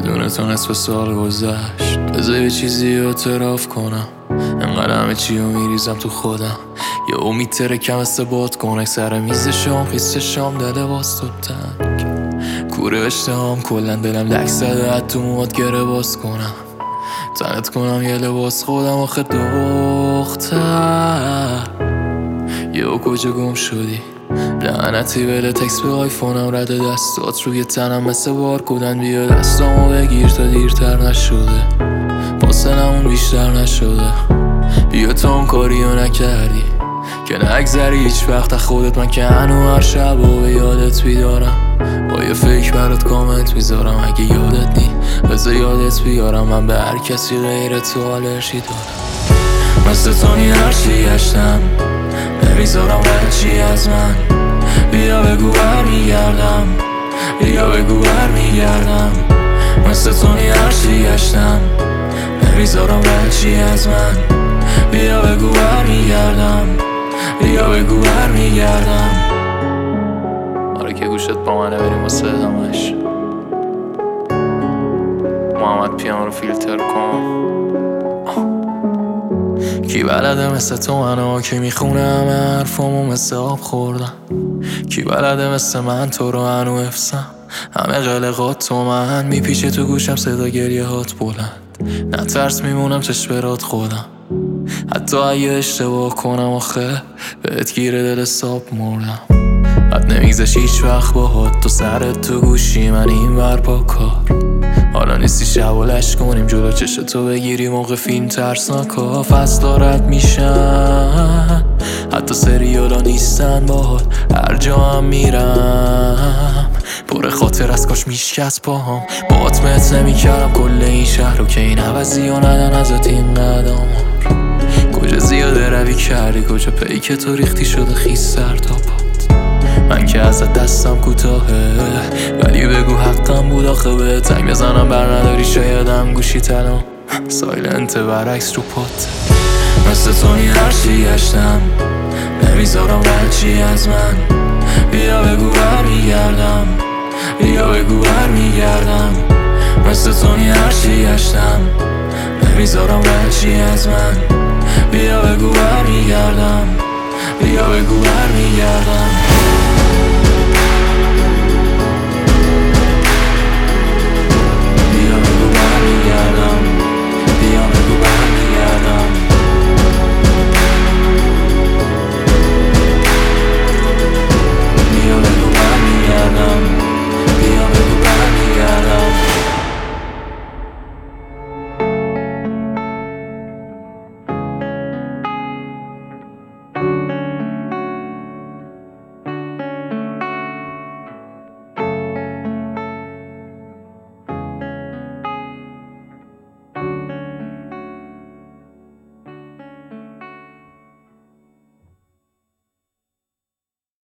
بدون تو نصف سال گذشت. بذار یه چیزی رو اعتراف کنم، انقدر همه چی رو میریزم تو خودم. یه امید ترکم مثل بادکنک سر میز شام، خیس شام دل باز تو تنگ. کوره اشتهام کلن دلم لک زده، حد تو موات گره باز کنم. تنت کنم یه لباس خودم آخه دختر. یهو کجا گم شدی؟ لعنتی بله تکس به آیفونم رد دستات روی تنم مثل بارکودن. بیا دستامو بگیر تا دیرتر نشده، فاصلمون بیشتر نشده. بیا تا اون کاریو نکردی که نگذری هیچ وقت از خودت. من که هنو هر شب و به یادت بیدارم، با یه فکر برات کامنت میذارم. اگه یادت نی بذار یادت بیارم، من به هر کسی غیر تو آلرژی دارم. مثل تو نی هرچی گشتم نمیذارم هرچی از من. بیا بگو برمیگردم، بیا بگو برمیگردم. مثل تو نی هرچی گشتم نمیذارم هرچی از من. بیا بگو برمیگردم، بیا بگو برمیگردم. آره که گوشت با منه بریم واسه همش. محمد پیان رو فیلتر کن. کی بلده مثل تو منو که میخونه همه حرفامو مثل آب خوردم. کی بلده مثل من تو رو هنو حفظم، همه قلقات تو من میپیچه تو گوشم صدا گریه هات بلند. نترس میمونم چشم خودم، حتی اگه اشتباه کنم آخه بهت گیره دل ساب مردم. حد نمیگذش هیچ وقت باهات، تو سرت تو گوشی من این ور با کار. حالا نیستی شب و لش کنیم جلو چش تو بگیری موقع فیلم ترسناکا. فصلا رد میشن حتی سریالا نیستن باهات، هر جا هم میرم پر خاطر از کاش میشکست پاهم. باهات مت نمیکردم کل این شهر رو که این عوضی ها ندن ازت این قدم. کجا زیاده روی کردی، کجا پیک تو ریختی شده خیس سر تا پات. من که ازت دستم کوتاهه ولی بگو حقم بود آخه به تنگ بزنم بر نداری شایدم گوشی تلام سایلنت برعکس رو پات. مثل تو نی هرچی گشتم نمیذارم هرچی از من. بیا بگو برمیگردم، بیا بگو برمیگردم. مثل تو نی هرچی گشتم نمیذارم هرچی از من. بیا بگو برمیگردم، بیا بگو برمیگردم.